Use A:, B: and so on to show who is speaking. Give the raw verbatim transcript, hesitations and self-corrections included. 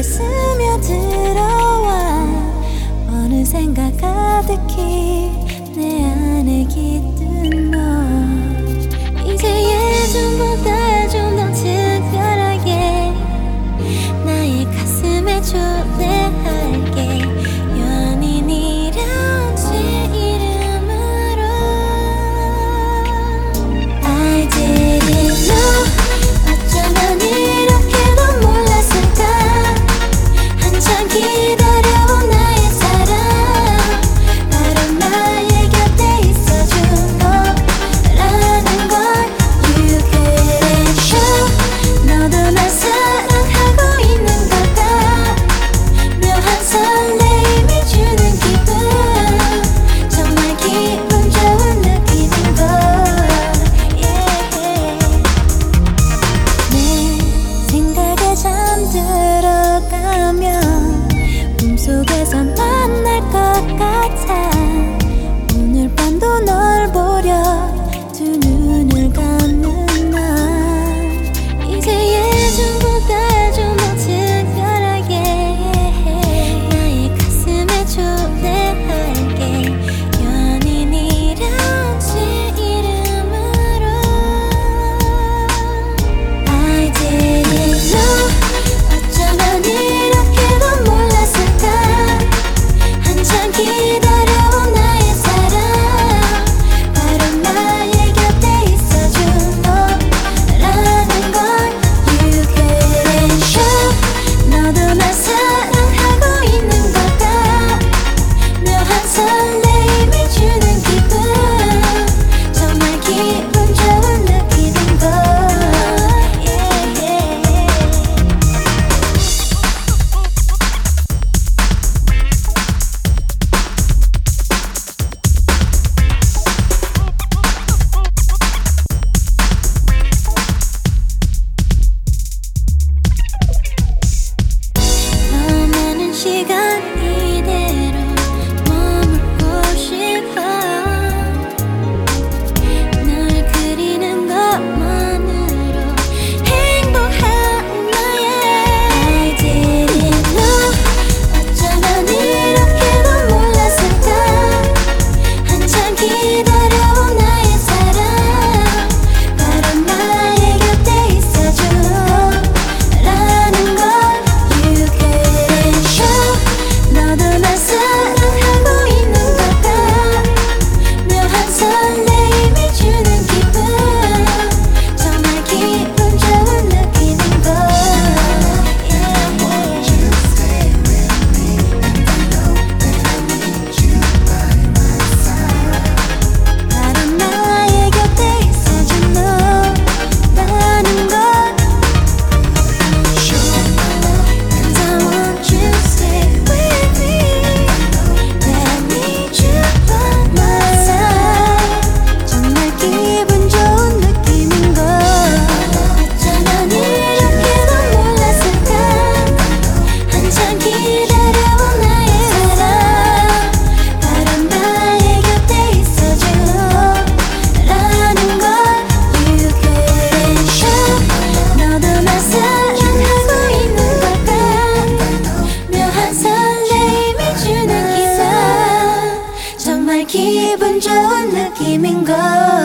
A: 스며들어와 어느샌가 가득히 내 안에 깃든 너. 이제 예전보다 좀 더 특별하게 나의 가슴에 초대할게. 연인이란 제 이름으로. I didn't know. 어쩌면 이렇게도 몰랐을까. 한참 기다려온 나의 사랑, 바로 나의 곁에 있어준 너라는 걸. You couldn't show. 너도 날 사랑하고 있는 걸까. 묘한 설레임이 주는 기분, 정말 기분 좋은 느낌인 걸. Yeah. 내 생각에 잠들어가면 꿈속에서 만날 것 같아. 오늘 밤도 널 보려 두 눈을 감는 나. 이제 예전보다 좀 더 특별하게 나의 가슴에 초대할게. 연인이란 제 이름으로. I didn't know. 어쩌면 이렇게도 몰랐을까. 한참 기다려온 나의 사랑, 바로 나의 곁에 있어준 너라는 걸. You couldn't show. 너도 날 사랑하고 있는 걸까. 묘한 설레임이 주는 기분, 정말 기분 좋은 느낌인 걸. 더 많은 시간 이대로 머물고 싶어. 널 그리는 것만으로 행복한 나의. I didn't know. 어쩌면 이렇게도 몰랐을까. 한참 기다려온 나의 사랑, 바로 나의 곁에 있어준 너라는 걸. You couldn't show. 너도 날 사랑하고 있는 걸까. 묘한 설레임이 주는 기분, 정말 기분 좋은 느낌인 걸. 바로 나의 곁에 있어준 너라는 걸. And I want you to stay with me. Let me need you by my side. 정말 기분 좋은 느낌인 걸. 어쩌면 이렇게도 몰랐을까. 한참 기다려온 나의 사랑, 바로 나의 곁에 있어준 너라는 걸. You couldn't show. 너도 날 사랑하고 있는 걸까. 묘한 설레임이 주는 기분, 정말 기분 좋은 느낌인 걸.